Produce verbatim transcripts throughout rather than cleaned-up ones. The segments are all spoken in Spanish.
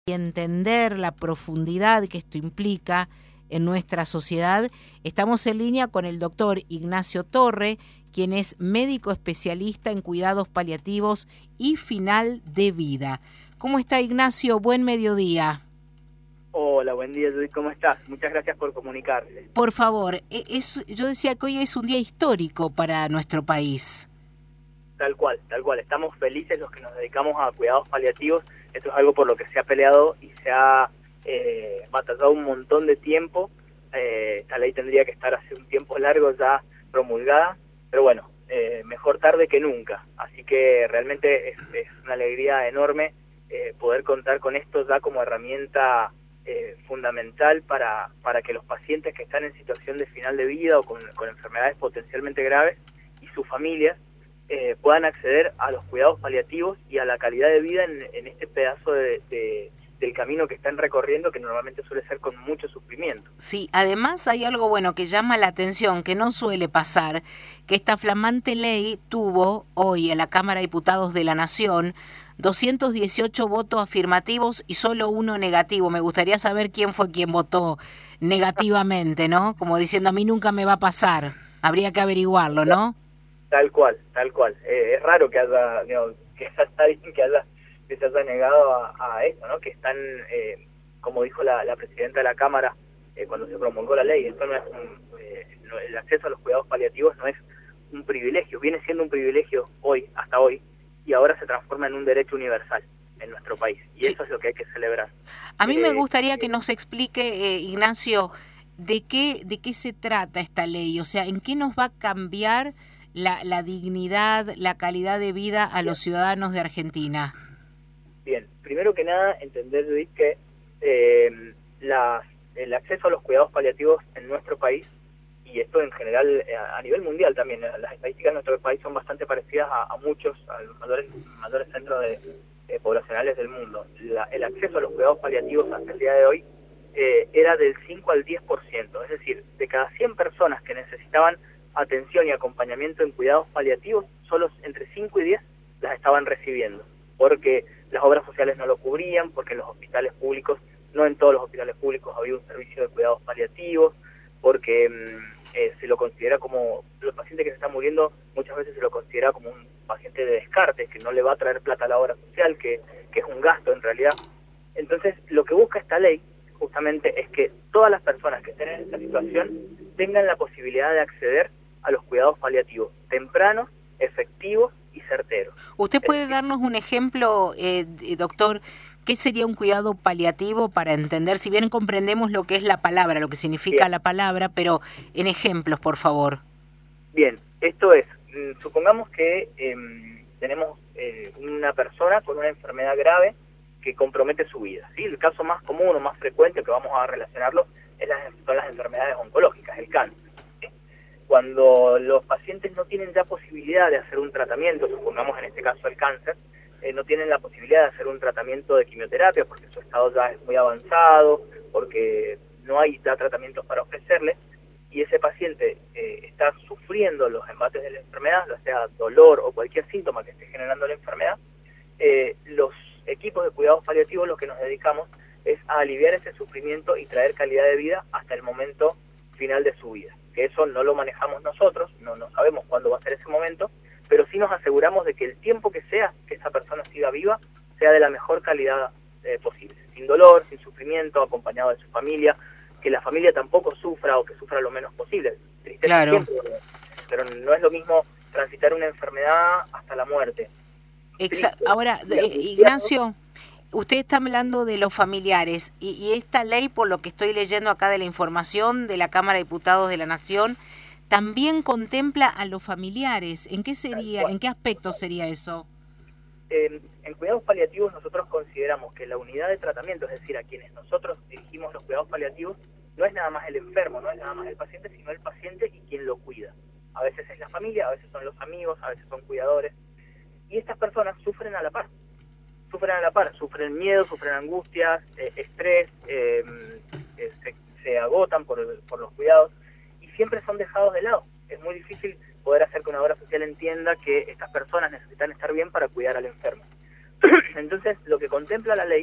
y entender la profundidad que esto implica en nuestra sociedad, estamos en línea con el doctor Ignacio Torre, quien es médico especialista en cuidados paliativos y final de vida. ¿Cómo está, Ignacio? Buen mediodía. Hola, buen día, Judith. ¿Cómo estás? Muchas gracias por comunicarse. Por favor, es, yo decía que hoy es un día histórico para nuestro país. Tal cual, tal cual. Estamos felices los que nos dedicamos a cuidados paliativos. Esto es algo por lo que se ha peleado y se ha eh, batallado un montón de tiempo. Eh, esta ley tendría que estar hace un tiempo largo ya promulgada, pero bueno, eh, mejor tarde que nunca. Así que realmente es, es una alegría enorme eh, poder contar con esto ya como herramienta eh, fundamental para, para que los pacientes que están en situación de final de vida o con, con enfermedades potencialmente graves y sus familias Eh, puedan acceder a los cuidados paliativos y a la calidad de vida en, en este pedazo de, de, del camino que están recorriendo, que normalmente suele ser con mucho sufrimiento. Sí, además hay algo bueno que llama la atención, que no suele pasar, que esta flamante ley tuvo hoy en la Cámara de Diputados de la Nación doscientos dieciocho votos afirmativos y solo uno negativo. Me gustaría saber quién fue quien votó negativamente, ¿no? Como diciendo, a mí nunca me va a pasar. Habría que averiguarlo, ¿no? Tal cual, tal cual. Eh, es raro que haya, digamos, que haya alguien que haya que se haya negado a, a esto, ¿no? Que están, eh, como dijo la, la presidenta de la Cámara eh, cuando se promulgó la ley, esto no es un, eh, no, el acceso a los cuidados paliativos no es un privilegio, viene siendo un privilegio hoy, hasta hoy, y ahora se transforma en un derecho universal en nuestro país, y sí. Eso es lo que hay que celebrar. A mí eh, me gustaría que nos explique, eh, Ignacio, de qué, de qué se trata esta ley, o sea, en qué nos va a cambiar La, la dignidad, la calidad de vida a los ciudadanos de Argentina. Bien, primero que nada, entender, Judith, que eh, las, el acceso a los cuidados paliativos en nuestro país, y esto en general eh, a nivel mundial también, las estadísticas de nuestro país son bastante parecidas a, a muchos, a los mayores, mayores centros de, eh, poblacionales del mundo. La, el acceso a los cuidados paliativos hasta el día de hoy eh, era del cinco al diez por ciento, es decir, de cada cien personas que necesitaban atención y acompañamiento en cuidados paliativos, solo entre cinco y diez las estaban recibiendo, porque las obras sociales no lo cubrían, porque en los hospitales públicos, no en todos los hospitales públicos había un servicio de cuidados paliativos, porque eh, se lo considera como, los pacientes que se están muriendo muchas veces se lo considera como un paciente de descarte, que no le va a traer plata a la obra social, que, que es un gasto en realidad. Entonces, lo que busca esta ley justamente es que todas las personas que estén en esta situación tengan la posibilidad de acceder a los cuidados paliativos tempranos, efectivos y certeros. ¿Usted puede darnos un ejemplo, eh, doctor? ¿Qué sería un cuidado paliativo para entender? Si bien comprendemos lo que es la palabra, lo que significa bien la palabra, pero en ejemplos, por favor. Bien, esto es, supongamos que eh, tenemos eh, una persona con una enfermedad grave que compromete su vida, ¿sí? El caso más común o más frecuente que vamos a relacionarlo es las, son las enfermedades oncológicas, el cáncer. Cuando los pacientes no tienen ya posibilidad de hacer un tratamiento, supongamos en este caso el cáncer, eh, no tienen la posibilidad de hacer un tratamiento de quimioterapia porque su estado ya es muy avanzado, porque no hay ya tratamientos para ofrecerle, y ese paciente eh, está sufriendo los embates de la enfermedad, ya sea dolor o cualquier síntoma que esté generando la enfermedad, eh, los equipos de cuidados paliativos lo que nos dedicamos es a aliviar ese sufrimiento y traer calidad de vida hasta el momento final de su vida. Que eso no lo manejamos nosotros, no, no sabemos cuándo va a ser ese momento, pero sí nos aseguramos de que el tiempo que sea que esa persona siga viva sea de la mejor calidad eh, posible, sin dolor, sin sufrimiento, acompañado de su familia, que la familia tampoco sufra o que sufra lo menos posible. Tristeza claro. Siempre, pero no es lo mismo transitar una enfermedad hasta la muerte. Exa Ahora, eh, Ignacio, usted está hablando de los familiares y, y esta ley, por lo que estoy leyendo acá de la información de la Cámara de Diputados de la Nación, también contempla a los familiares. ¿En qué sería, en qué aspecto sería eso? Eh, en cuidados paliativos nosotros consideramos que la unidad de tratamiento, es decir, a quienes nosotros dirigimos los cuidados paliativos, no es nada más el enfermo, no es nada más el paciente, sino el paciente y quien lo cuida. A veces es la familia, a veces son los amigos, a veces son cuidadores, y estas personas sufren a la par. Sufren a la par, sufren miedo, sufren angustias, eh, estrés, eh, eh, se, se agotan por, por los cuidados y siempre son dejados de lado. Es muy difícil poder hacer que una obra social entienda que estas personas necesitan estar bien para cuidar al enfermo. Entonces, lo que contempla la ley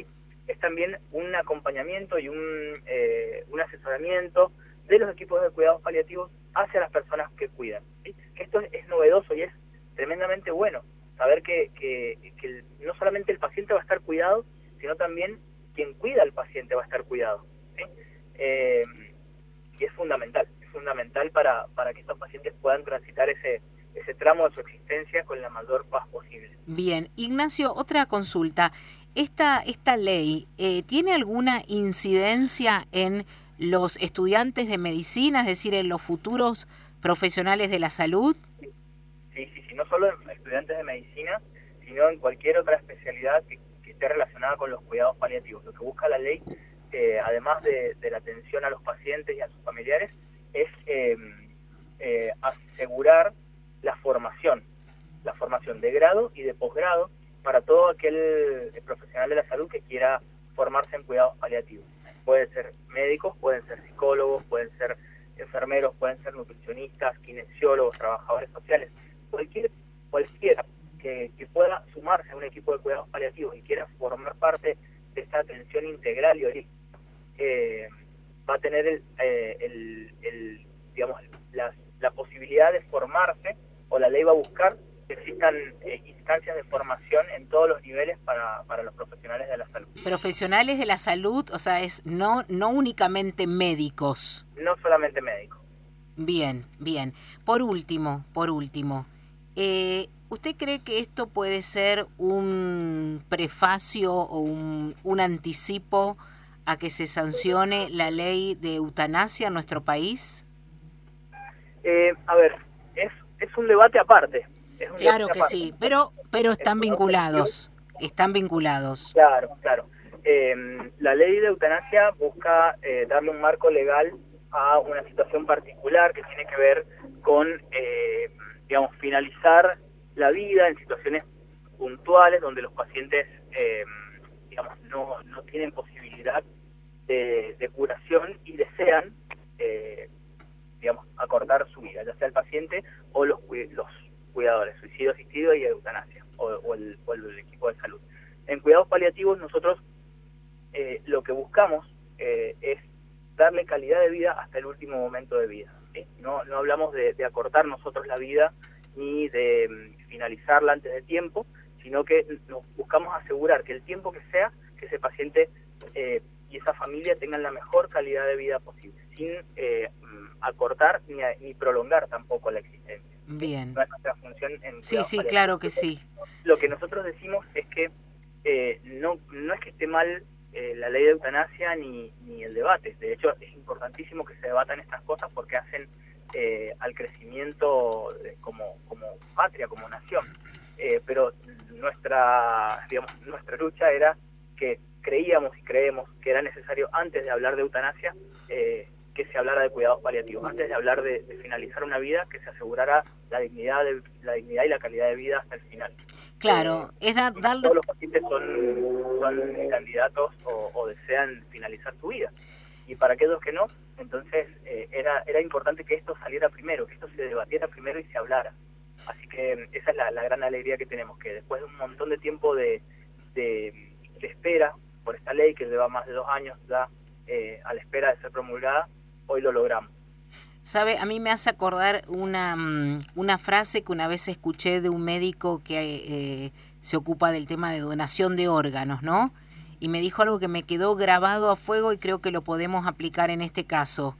es también un acompañamiento y un, eh, un asesoramiento de los equipos de cuidados paliativos hacia las personas que cuidan, ¿sí? Que esto es, es novedoso y es tremendamente bueno, saber que, que, que el, no solamente el paciente va a estar cuidado, sino también quien cuida al paciente va a estar cuidado, ¿sí? Eh, y es fundamental, es fundamental para, para que estos pacientes puedan transitar ese, ese tramo de su existencia con la mayor paz posible. Bien, Ignacio, otra consulta. ¿Esta, esta ley eh, tiene alguna incidencia en los estudiantes de medicina, es decir, en los futuros profesionales de la salud? Sí, sí, sí, no solo en estudiantes de medicina, sino en cualquier otra especialidad que, que esté relacionada con los cuidados paliativos. Lo que busca la ley, eh, además de, de la atención a los pacientes y a sus familiares, es eh, eh, asegurar la formación, la formación de grado y de posgrado para todo aquel profesional de la salud que quiera formarse en cuidados paliativos. Pueden ser médicos, pueden ser psicólogos, pueden ser enfermeros, pueden ser nutricionistas, kinesiólogos, trabajadores sociales, cualquier, cualquiera que, que pueda sumarse a un equipo de cuidados paliativos y quiera formar parte de esta atención integral y holística, eh, va a tener el, eh, el, el digamos, la, la posibilidad de formarse, o la ley va a buscar que existan eh, instancias de formación en todos los niveles para, para los profesionales de la salud. Profesionales de la salud, o sea, es no, no únicamente médicos. No solamente médicos. Bien, bien. Por último, por último, eh, ¿usted cree que esto puede ser un prefacio o un, un anticipo a que se sancione la ley de eutanasia en nuestro país? Eh, a ver, es, es un debate aparte. Es un claro debate que aparte. sí, pero, pero están vinculados, están vinculados. Claro, claro. Eh, la ley de eutanasia busca eh, darle un marco legal a una situación particular que tiene que ver con, eh, digamos, finalizar la vida en situaciones puntuales donde los pacientes, eh, digamos, no, no tienen posibilidad de, de curación y desean, eh, digamos, acortar su vida, ya sea el paciente o los, los cuidadores, suicidio asistido y eutanasia, o, o, el, o el equipo de salud. En cuidados paliativos nosotros eh, lo que buscamos eh, es darle calidad de vida hasta el último momento de vida, ¿sí? No, no hablamos de, de acortar nosotros la vida ni de um, finalizarla antes de tiempo, sino que nos buscamos asegurar que el tiempo que sea, que ese paciente eh, y esa familia tengan la mejor calidad de vida posible, sin eh, acortar ni, ni prolongar tampoco la existencia. Bien. No es nuestra función en sí, sí, claro que sí. Lo sí. que nosotros decimos es que eh, no, no es que esté mal eh, la ley de eutanasia ni, ni el debate. De hecho, es importantísimo que se debatan estas cosas porque hacen eh, al crecimiento de, como, como patria, como nación. Eh, pero nuestra, digamos, nuestra lucha era que creíamos y creemos que era necesario, antes de hablar de eutanasia, eh, que se hablara de cuidados paliativos, antes de hablar de, de finalizar una vida, que se asegurara la dignidad, de, la dignidad y la calidad de vida hasta el final. Claro, eh, es dar, darle... Todos los pacientes son, son candidatos o, o desean finalizar su vida. Y para aquellos que no, entonces eh, era, era importante que esto saliera primero, que esto se debatiera primero y se hablara. Así que esa es la, la gran alegría que tenemos, que después de un montón de tiempo de, de, de espera por esta ley, que lleva más de dos años ya eh, a la espera de ser promulgada, hoy lo logramos. Sabe, a mí me hace acordar una, una frase que una vez escuché de un médico que eh, se ocupa del tema de donación de órganos, ¿no? Y me dijo algo que me quedó grabado a fuego y creo que lo podemos aplicar en este caso.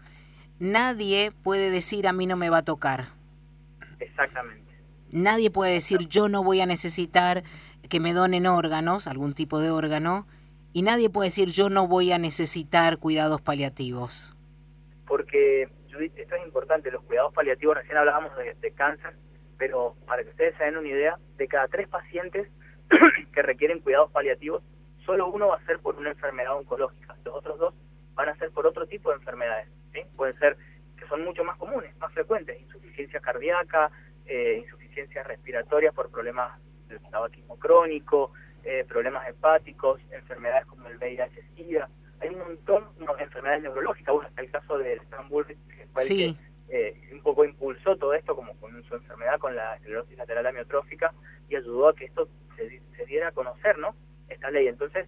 Nadie puede decir a mí no me va a tocar. Exactamente. Nadie puede decir yo no voy a necesitar que me donen órganos, algún tipo de órgano, y nadie puede decir yo no voy a necesitar cuidados paliativos. Porque, Judith, esto es importante, los cuidados paliativos, recién hablábamos de, de cáncer, pero para que ustedes se den una idea, de cada tres pacientes que requieren cuidados paliativos, solo uno va a ser por una enfermedad oncológica, los otros dos van a ser por otro tipo de enfermedades, ¿sí? Pueden ser, que son mucho más comunes, más frecuentes, insuficiencia cardíaca, eh, insuficiencias respiratorias por problemas del tabaquismo crónico, eh, problemas hepáticos, enfermedades como el V I H SIDA. Hay un montón de enfermedades neurológicas. Bueno, está el caso de Estambul, que fue sí. el que eh, un poco impulsó todo esto, como con su enfermedad, con la esclerosis lateral amiotrófica, y ayudó a que esto se, se diera a conocer, ¿no? Esta ley. Entonces,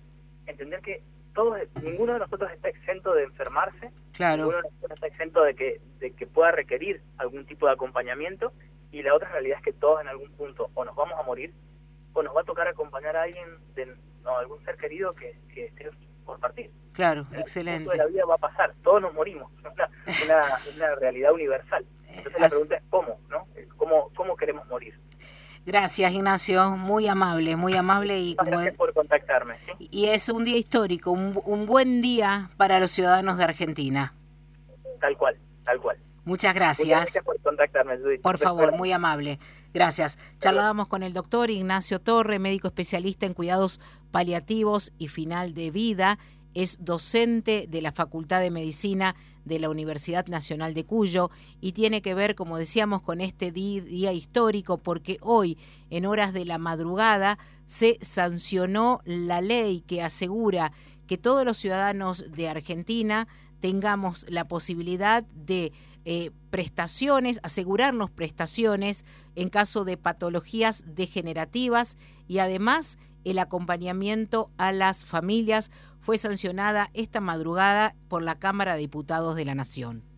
entender que todos, ninguno de nosotros está exento de enfermarse, claro. ninguno de nosotros está exento de que, de que pueda requerir algún tipo de acompañamiento, y la otra realidad es que todos en algún punto o nos vamos a morir o nos va a tocar acompañar a alguien, de no, algún ser querido que, que esté por partir. Claro, El excelente. punto de la vida va a pasar, todos nos morimos, es una, una, una realidad universal. Entonces la pregunta es cómo, ¿no? ¿Cómo, cómo queremos morir? Gracias, Ignacio, muy amable, muy amable. Y como gracias por contactarme. ¿Sí? Y es un día histórico, un, un buen día para los ciudadanos de Argentina. Tal cual, tal cual. Muchas gracias. Muchas gracias por contactarme, Judith. Por favor, muy amable. Gracias. Charlábamos con el doctor Ignacio Torre, médico especialista en cuidados paliativos y final de vida. Es docente de la Facultad de Medicina de la Universidad Nacional de Cuyo y tiene que ver, como decíamos, con este día histórico porque hoy, en horas de la madrugada, se sancionó la ley que asegura que todos los ciudadanos de Argentina tengamos la posibilidad de eh, prestaciones, asegurarnos prestaciones en caso de patologías degenerativas y además el acompañamiento a las familias fue sancionada esta madrugada por la Cámara de Diputados de la Nación.